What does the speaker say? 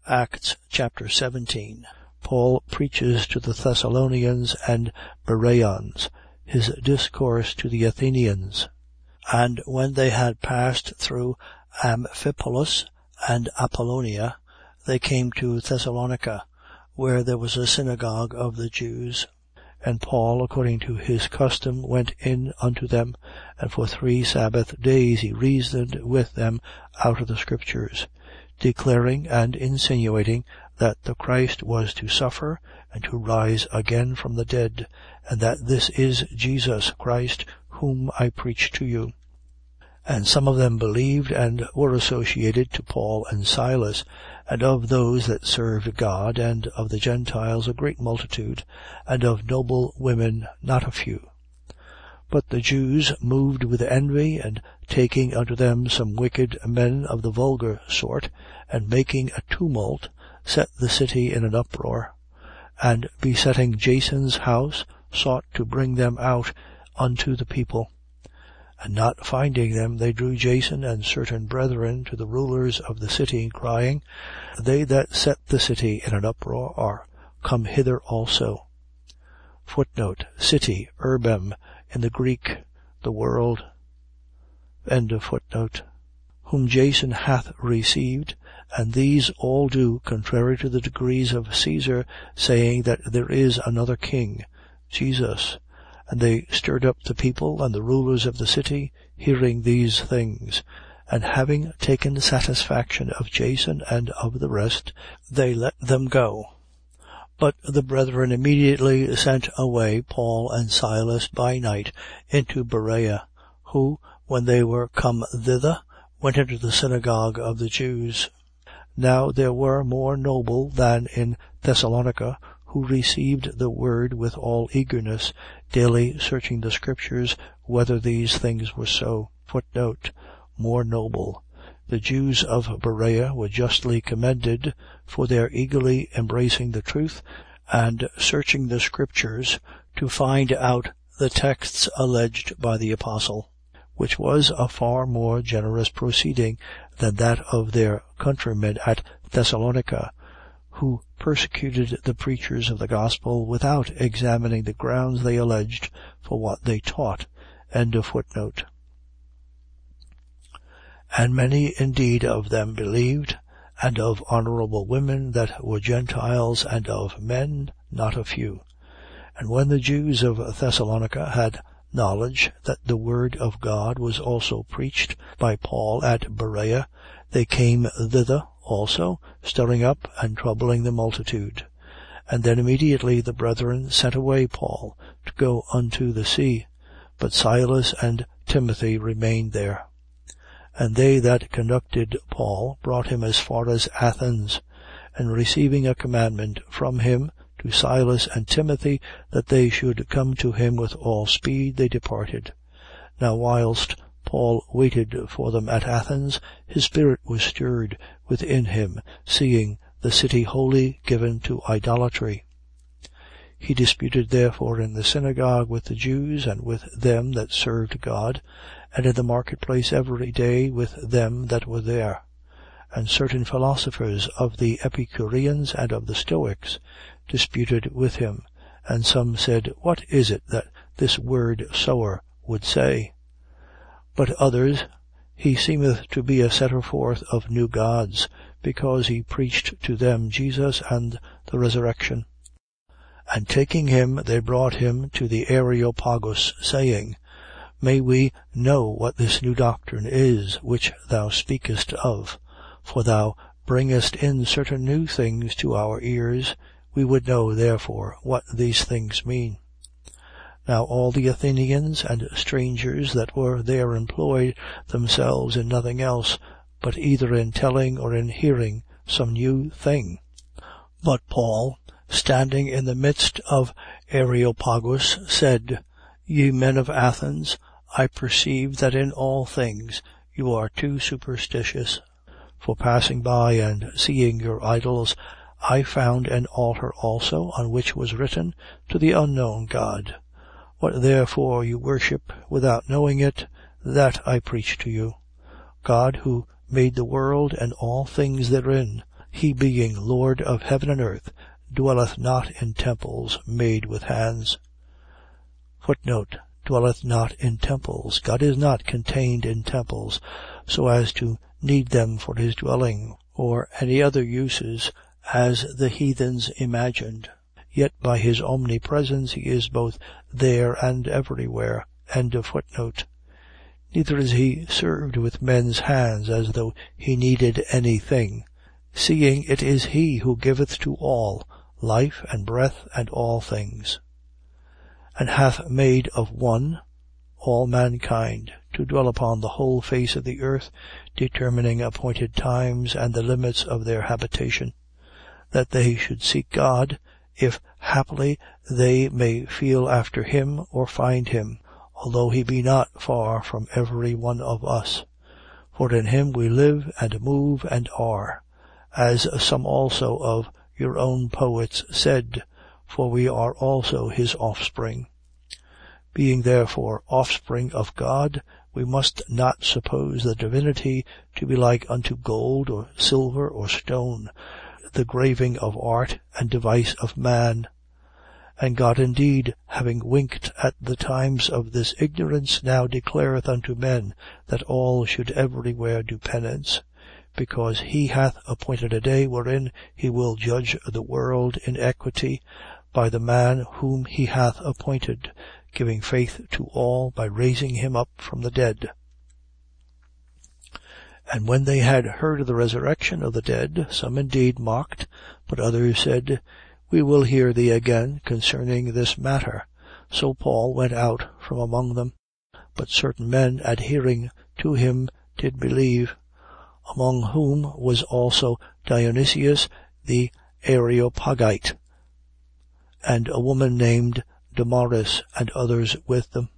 Acts chapter 17. Paul preaches to the Thessalonians and Bereans, his discourse to the Athenians. And when they had passed through Amphipolis and Apollonia, they came to Thessalonica, where there was a synagogue of the Jews. And Paul, according to his custom, went in unto them, and for 3 Sabbath days he reasoned with them out of the Scriptures, declaring and insinuating that the Christ was to suffer and to rise again from the dead, and that this is Jesus Christ, whom I preach to you. And some of them believed and were associated to Paul and Silas, and of those that served God, and of the Gentiles a great multitude, and of noble women not a few. But the Jews, moved with envy, and taking unto them some wicked men of the vulgar sort, and making a tumult, set the city in an uproar, and besetting Jason's house, sought to bring them out unto the people. And not finding them, they drew Jason and certain brethren to the rulers of the city, crying, They that set the city in an uproar are come hither also. City, urbem, in the Greek, the world. Whom Jason hath received, and these all do contrary to the decrees of Caesar, saying that there is another king, Jesus. And they stirred up the people and the rulers of the city, hearing these things. And having taken satisfaction of Jason and of the rest, they let them go. But the brethren immediately sent away Paul and Silas by night into Berea, who, when they were come thither, went into the synagogue of the Jews. Now there were more noble than in Thessalonica, who received the word with all eagerness, daily searching the Scriptures whether these things were so. More noble. The Jews of Berea were justly commended for their eagerly embracing the truth and searching the Scriptures to find out the texts alleged by the apostle, which was a far more generous proceeding than that of their countrymen at Thessalonica, who persecuted the preachers of the gospel without examining the grounds they alleged for what they taught. And many indeed of them believed, and of honorable women that were Gentiles, and of men not a few. And when the Jews of Thessalonica had knowledge that the word of God was also preached by Paul at Berea, they came thither also, stirring up and troubling the multitude. And then immediately the brethren sent away Paul to go unto the sea, but Silas and Timothy remained there. And they that conducted Paul brought him as far as Athens, and receiving a commandment from him to Silas and Timothy that they should come to him with all speed, they departed. Now whilst Paul waited for them at Athens, his spirit was stirred within him, seeing the city wholly given to idolatry. He disputed therefore in the synagogue with the Jews and with them that served God, and in the marketplace every day with them that were there. And certain philosophers of the Epicureans and of the Stoics disputed with him. And some said, What is it that this word sower would say? But others, he seemeth to be a setter forth of new gods, because he preached to them Jesus and the resurrection. And taking him, they brought him to the Areopagus, saying, May we know what this new doctrine is, which thou speakest of? For thou bringest in certain new things to our ears. We would know, therefore, what these things mean. Now all the Athenians and strangers that were there employed themselves in nothing else, but either in telling or in hearing some new thing. But Paul, standing in the midst of Areopagus, said, Ye men of Athens, I perceive that in all things you are too superstitious. For passing by and seeing your idols, I found an altar also, on which was written, To the unknown God. What therefore you worship without knowing it, that I preach to you. God, who made the world and all things therein, he being Lord of heaven and earth, dwelleth not in temples made with hands. Dwelleth not in temples. God is not contained in temples, so as to need them for his dwelling, or any other uses, as the heathens imagined. Yet by his omnipresence he is both there and everywhere. Neither is he served with men's hands, as though he needed anything, seeing it is he who giveth to all life and breath and all things, and hath made of one all mankind, to dwell upon the whole face of the earth, determining appointed times and the limits of their habitation, that they should seek God, if haply they may feel after him or find him, although he be not far from every one of us. For in him we live and move and are, as some also of your own poets said, for we are also his offspring. Being therefore offspring of God, we must not suppose the divinity to be like unto gold or silver or stone, the graving of art and device of man. And God indeed, having winked at the times of this ignorance, now declareth unto men that all should everywhere do penance, because he hath appointed a day wherein he will judge the world in equity by the man whom he hath appointed, giving faith to all by raising him up from the dead. And when they had heard of the resurrection of the dead, some indeed mocked, but others said, We will hear thee again concerning this matter. So Paul went out from among them, but certain men adhering to him did believe, among whom was also Dionysius the Areopagite, and a woman named Damaris, and others with them.